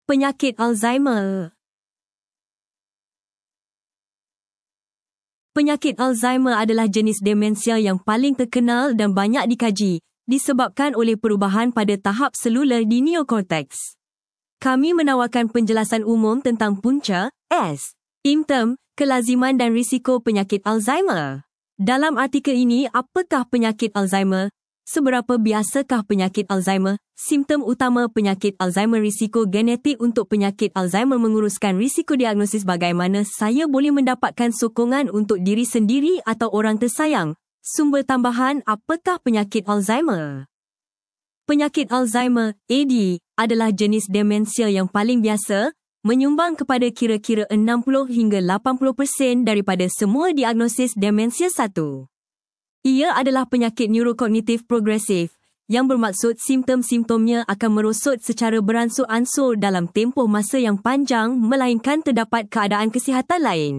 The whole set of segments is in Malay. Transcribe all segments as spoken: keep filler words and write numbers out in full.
Penyakit Alzheimer. Penyakit Alzheimer adalah jenis demensia yang paling terkenal dan banyak dikaji, disebabkan oleh perubahan pada tahap seluler di neokorteks. Kami menawarkan penjelasan umum tentang punca, S, simptom, kelaziman dan risiko penyakit Alzheimer. Dalam artikel ini, apakah penyakit Alzheimer? Seberapa biasakah penyakit Alzheimer? Simptom utama penyakit Alzheimer, risiko genetik untuk penyakit Alzheimer, menguruskan risiko diagnosis, bagaimana saya boleh mendapatkan sokongan untuk diri sendiri atau orang tersayang. Sumber tambahan, apakah penyakit Alzheimer? Penyakit Alzheimer, A D, adalah jenis demensia yang paling biasa, menyumbang kepada kira-kira enam puluh hingga lapan puluh peratus daripada semua diagnosis demensia satu. Ia adalah penyakit neurokognitif progresif, yang bermaksud simptom-simptomnya akan merosot secara beransur-ansur dalam tempoh masa yang panjang, melainkan terdapat keadaan kesihatan lain.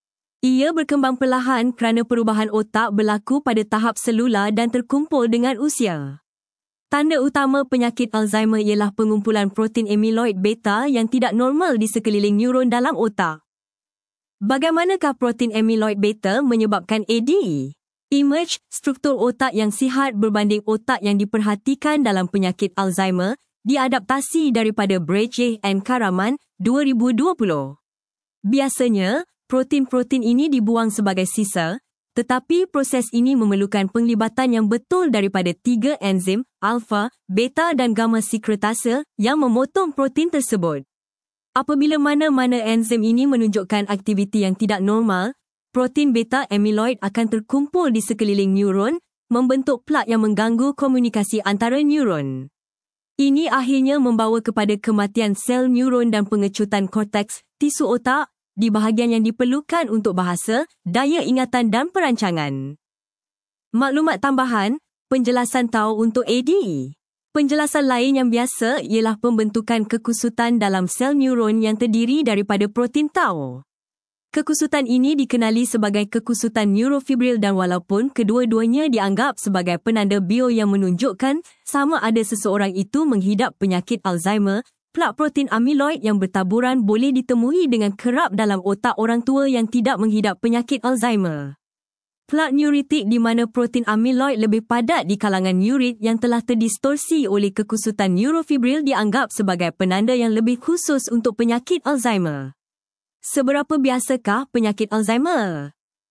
Ia berkembang perlahan kerana perubahan otak berlaku pada tahap selular dan terkumpul dengan usia. Tanda utama penyakit Alzheimer ialah pengumpulan protein amyloid beta yang tidak normal di sekeliling neuron dalam otak. Bagaimanakah protein amyloid beta menyebabkan A D? Image, struktur otak yang sihat berbanding otak yang diperhatikan dalam penyakit Alzheimer, diadaptasi daripada Breche and Karaman, dua ribu dua puluh. Biasanya, protein-protein ini dibuang sebagai sisa, tetapi proses ini memerlukan penglibatan yang betul daripada tiga enzim, alfa, beta dan gamma sekretase, yang memotong protein tersebut. Apabila mana-mana enzim ini menunjukkan aktiviti yang tidak normal, protein beta amyloid akan terkumpul di sekeliling neuron, membentuk plak yang mengganggu komunikasi antara neuron. Ini akhirnya membawa kepada kematian sel neuron dan pengecutan korteks, tisu otak, di bahagian yang diperlukan untuk bahasa, daya ingatan dan perancangan. Maklumat tambahan, penjelasan tau untuk A D. Penjelasan lain yang biasa ialah pembentukan kekusutan dalam sel neuron yang terdiri daripada protein tau. Kekusutan ini dikenali sebagai kekusutan neurofibril dan walaupun kedua-duanya dianggap sebagai penanda bio yang menunjukkan sama ada seseorang itu menghidap penyakit Alzheimer, plak protein amyloid yang bertaburan boleh ditemui dengan kerap dalam otak orang tua yang tidak menghidap penyakit Alzheimer. Plak neuritik di mana protein amyloid lebih padat di kalangan neurit yang telah terdistorsi oleh kekusutan neurofibril dianggap sebagai penanda yang lebih khusus untuk penyakit Alzheimer. Seberapa biasakah penyakit Alzheimer?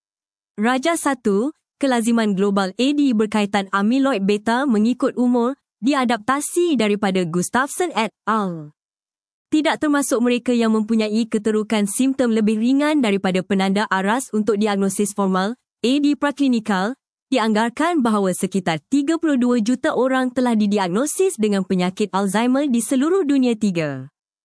Raja satu, kelaziman global A D berkaitan amyloid beta mengikut umur, diadaptasi daripada Gustafsson et al. Tidak termasuk mereka yang mempunyai keterukan simptom lebih ringan daripada penanda aras untuk diagnosis formal, A D praklinikal, dianggarkan bahawa sekitar tiga puluh dua juta orang telah didiagnosis dengan penyakit Alzheimer di seluruh dunia. Tiga.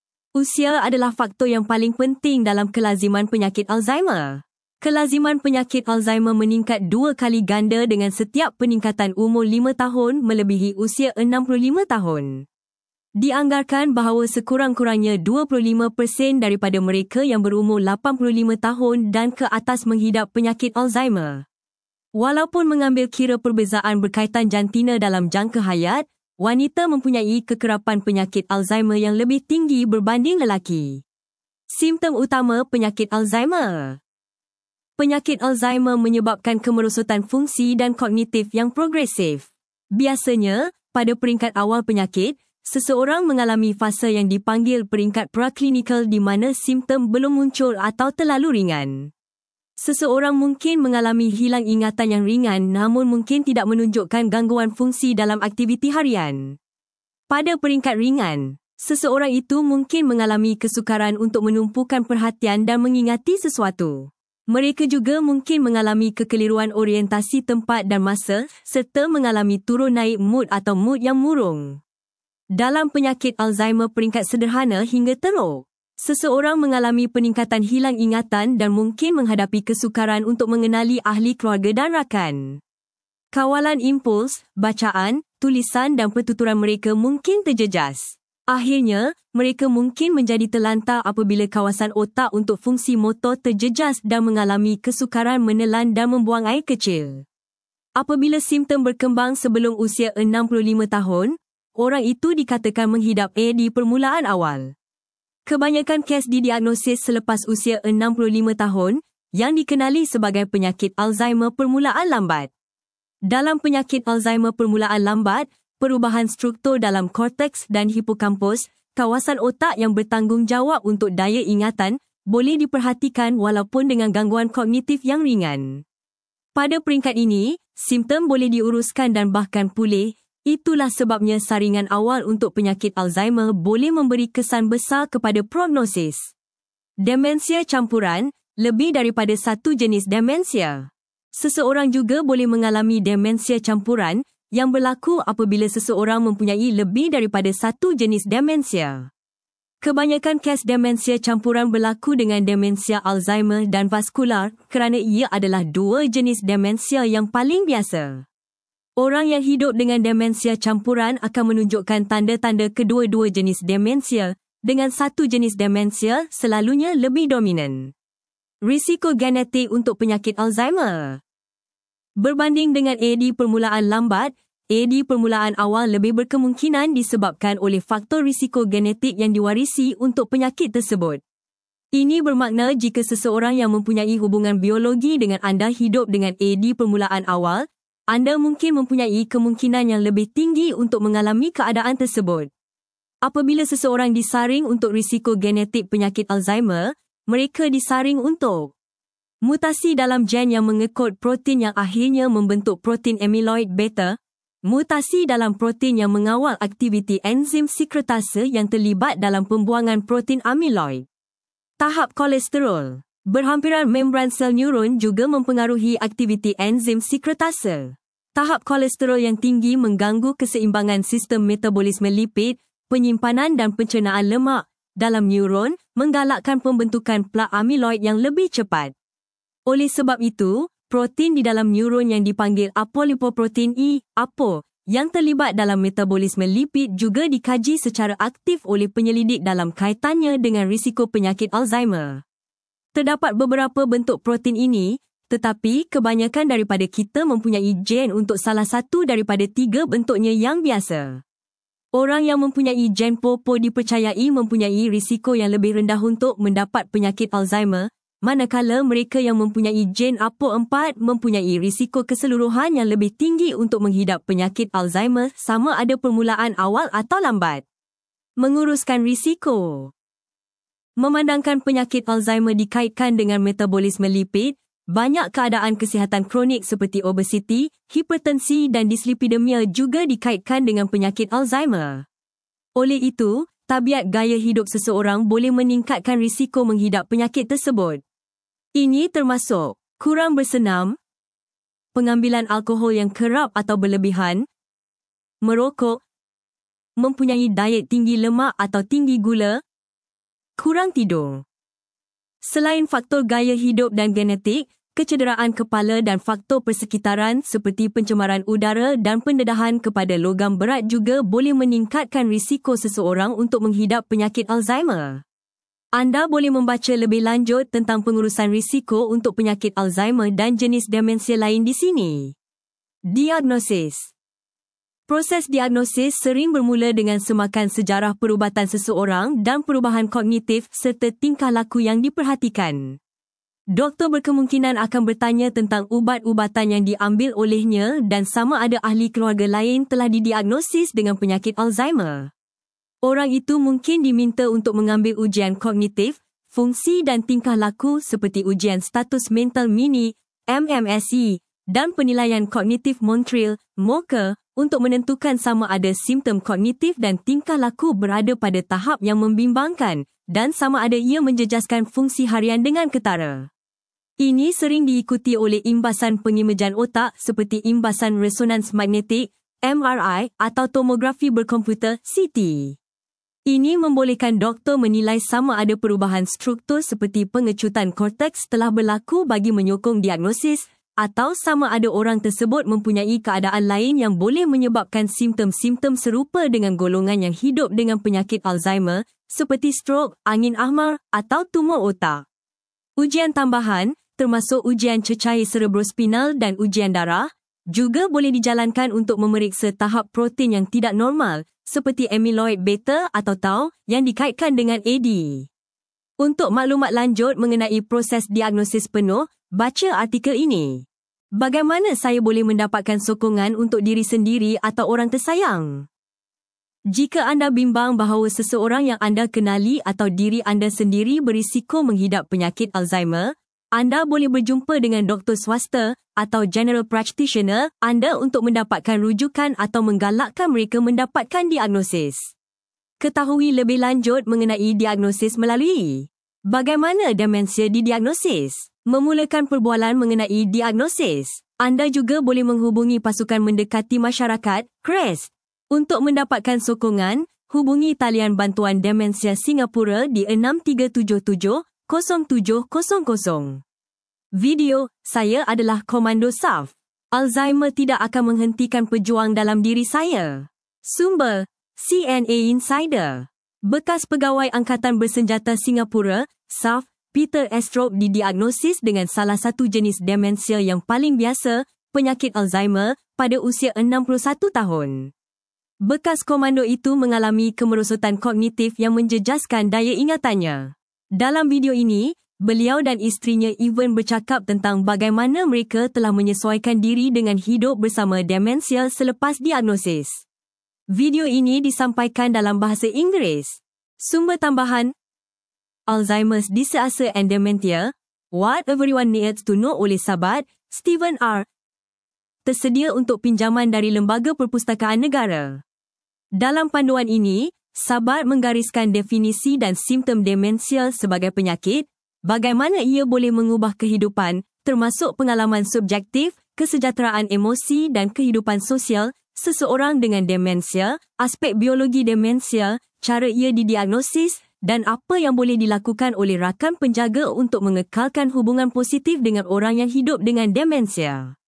Usia adalah faktor yang paling penting dalam kelaziman penyakit Alzheimer. Kelaziman penyakit Alzheimer meningkat dua kali ganda dengan setiap peningkatan umur lima tahun melebihi usia enam puluh lima tahun. Dianggarkan bahawa sekurang-kurangnya dua puluh lima peratus daripada mereka yang berumur lapan puluh lima tahun dan ke atas menghidap penyakit Alzheimer. Walaupun mengambil kira perbezaan berkaitan jantina dalam jangka hayat, wanita mempunyai kekerapan penyakit Alzheimer yang lebih tinggi berbanding lelaki. Simptom utama penyakit Alzheimer. Penyakit Alzheimer menyebabkan kemerosotan fungsi dan kognitif yang progresif. Biasanya, pada peringkat awal penyakit, seseorang mengalami fasa yang dipanggil peringkat praklinikal di mana simptom belum muncul atau terlalu ringan. Seseorang mungkin mengalami hilang ingatan yang ringan namun mungkin tidak menunjukkan gangguan fungsi dalam aktiviti harian. Pada peringkat ringan, seseorang itu mungkin mengalami kesukaran untuk menumpukan perhatian dan mengingati sesuatu. Mereka juga mungkin mengalami kekeliruan orientasi tempat dan masa serta mengalami turun naik mood atau mood yang murung. Dalam penyakit Alzheimer peringkat sederhana hingga teruk, seseorang mengalami peningkatan hilang ingatan dan mungkin menghadapi kesukaran untuk mengenali ahli keluarga dan rakan. Kawalan impuls, bacaan, tulisan dan pertuturan mereka mungkin terjejas. Akhirnya, mereka mungkin menjadi terlantar apabila kawasan otak untuk fungsi motor terjejas dan mengalami kesukaran menelan dan membuang air kecil. Apabila simptom berkembang sebelum usia enam puluh lima tahun, orang itu dikatakan menghidap A D permulaan awal. Kebanyakan kes didiagnosis selepas usia enam puluh lima tahun yang dikenali sebagai penyakit Alzheimer permulaan lambat. Dalam penyakit Alzheimer permulaan lambat, perubahan struktur dalam korteks dan hipokampus, kawasan otak yang bertanggungjawab untuk daya ingatan, boleh diperhatikan walaupun dengan gangguan kognitif yang ringan. Pada peringkat ini, simptom boleh diuruskan dan bahkan pulih. Itulah sebabnya saringan awal untuk penyakit Alzheimer boleh memberi kesan besar kepada prognosis. Demensia campuran, lebih daripada satu jenis demensia. Seseorang juga boleh mengalami demensia campuran yang berlaku apabila seseorang mempunyai lebih daripada satu jenis demensia. Kebanyakan kes demensia campuran berlaku dengan demensia Alzheimer dan vaskular kerana ia adalah dua jenis demensia yang paling biasa. Orang yang hidup dengan demensia campuran akan menunjukkan tanda-tanda kedua-dua jenis demensia, dengan satu jenis demensia selalunya lebih dominan. Risiko genetik untuk penyakit Alzheimer. Berbanding dengan A D permulaan lambat, A D permulaan awal lebih berkemungkinan disebabkan oleh faktor risiko genetik yang diwarisi untuk penyakit tersebut. Ini bermakna jika seseorang yang mempunyai hubungan biologi dengan anda hidup dengan A D permulaan awal, anda mungkin mempunyai kemungkinan yang lebih tinggi untuk mengalami keadaan tersebut. Apabila seseorang disaring untuk risiko genetik penyakit Alzheimer, mereka disaring untuk mutasi dalam gen yang mengekod protein yang akhirnya membentuk protein amyloid beta, mutasi dalam protein yang mengawal aktiviti enzim sekretase yang terlibat dalam pembuangan protein amyloid. Tahap kolesterol. Berhampiran membran sel neuron juga mempengaruhi aktiviti enzim sekretase. Tahap kolesterol yang tinggi mengganggu keseimbangan sistem metabolisme lipid, penyimpanan dan pencernaan lemak dalam neuron, menggalakkan pembentukan plak amyloid yang lebih cepat. Oleh sebab itu, protein di dalam neuron yang dipanggil apolipoprotein E, A P O, yang terlibat dalam metabolisme lipid juga dikaji secara aktif oleh penyelidik dalam kaitannya dengan risiko penyakit Alzheimer. Terdapat beberapa bentuk protein ini, tetapi kebanyakan daripada kita mempunyai gen untuk salah satu daripada tiga bentuknya yang biasa. Orang yang mempunyai gen P O P O dipercayai mempunyai risiko yang lebih rendah untuk mendapat penyakit Alzheimer, manakala mereka yang mempunyai gen A P O empat mempunyai risiko keseluruhan yang lebih tinggi untuk menghidap penyakit Alzheimer sama ada permulaan awal atau lambat. Menguruskan risiko. Memandangkan penyakit Alzheimer dikaitkan dengan metabolisme lipid, banyak keadaan kesihatan kronik seperti obesiti, hipertensi dan dislipidemia juga dikaitkan dengan penyakit Alzheimer. Oleh itu, tabiat gaya hidup seseorang boleh meningkatkan risiko menghidap penyakit tersebut. Ini termasuk kurang bersenam, pengambilan alkohol yang kerap atau berlebihan, merokok, mempunyai diet tinggi lemak atau tinggi gula, kurang tidur. Selain faktor gaya hidup dan genetik, kecederaan kepala dan faktor persekitaran seperti pencemaran udara dan pendedahan kepada logam berat juga boleh meningkatkan risiko seseorang untuk menghidap penyakit Alzheimer. Anda boleh membaca lebih lanjut tentang pengurusan risiko untuk penyakit Alzheimer dan jenis demensia lain di sini. Diagnosis. Proses diagnosis sering bermula dengan semakan sejarah perubatan seseorang dan perubahan kognitif serta tingkah laku yang diperhatikan. Doktor berkemungkinan akan bertanya tentang ubat-ubatan yang diambil olehnya dan sama ada ahli keluarga lain telah didiagnosis dengan penyakit Alzheimer. Orang itu mungkin diminta untuk mengambil ujian kognitif, fungsi dan tingkah laku seperti ujian status mental mini, M M S E, dan penilaian kognitif Montreal, M O C A, untuk menentukan sama ada simptom kognitif dan tingkah laku berada pada tahap yang membimbangkan dan sama ada ia menjejaskan fungsi harian dengan ketara. Ini sering diikuti oleh imbasan pengimejan otak seperti imbasan resonans magnetik, M R I, atau tomografi berkomputer, C T. Ini membolehkan doktor menilai sama ada perubahan struktur seperti pengecutan korteks telah berlaku bagi menyokong diagnosis, atau sama ada orang tersebut mempunyai keadaan lain yang boleh menyebabkan simptom-simptom serupa dengan golongan yang hidup dengan penyakit Alzheimer, seperti strok, angin ahmar, atau tumor otak. Ujian tambahan, termasuk ujian cecair cerebrospinal dan ujian darah, Juga boleh dijalankan untuk memeriksa tahap protein yang tidak normal seperti amyloid beta atau tau yang dikaitkan dengan A D. Untuk maklumat lanjut mengenai proses diagnosis penuh, baca artikel ini. Bagaimana saya boleh mendapatkan sokongan untuk diri sendiri atau orang tersayang? Jika anda bimbang bahawa seseorang yang anda kenali atau diri anda sendiri berisiko menghidap penyakit Alzheimer, anda boleh berjumpa dengan doktor swasta atau general practitioner anda untuk mendapatkan rujukan atau menggalakkan mereka mendapatkan diagnosis. Ketahui lebih lanjut mengenai diagnosis melalui bagaimana demensia didiagnosis. Memulakan perbualan mengenai diagnosis, anda juga boleh menghubungi Pasukan Mendekati Masyarakat, C R E S. Untuk mendapatkan sokongan, hubungi talian bantuan demensia Singapura di enam tiga tujuh tujuh kosong tujuh kosong kosong. Video, saya adalah Komando S A F. Alzheimer tidak akan menghentikan pejuang dalam diri saya. Sumber, C N A Insider. Bekas Pegawai Angkatan Bersenjata Singapura, S A F, Peter Estrope didiagnosis dengan salah satu jenis demensia yang paling biasa, penyakit Alzheimer, pada usia enam puluh satu tahun. Bekas komando itu mengalami kemerosotan kognitif yang menjejaskan daya ingatannya. Dalam video ini, beliau dan isterinya Evan bercakap tentang bagaimana mereka telah menyesuaikan diri dengan hidup bersama demensia selepas diagnosis. Video ini disampaikan dalam bahasa Inggeris. Sumber tambahan: Alzheimer's Disease and Dementia, What Everyone Needs to Know oleh Sabat, Stephen R. Tersedia untuk pinjaman dari Lembaga Perpustakaan Negara. Dalam panduan ini, Sabat menggariskan definisi dan simptom demensia sebagai penyakit, bagaimana ia boleh mengubah kehidupan, termasuk pengalaman subjektif, kesejahteraan emosi dan kehidupan sosial seseorang dengan demensia, aspek biologi demensia, cara ia didiagnosis, dan apa yang boleh dilakukan oleh rakan penjaga untuk mengekalkan hubungan positif dengan orang yang hidup dengan demensia.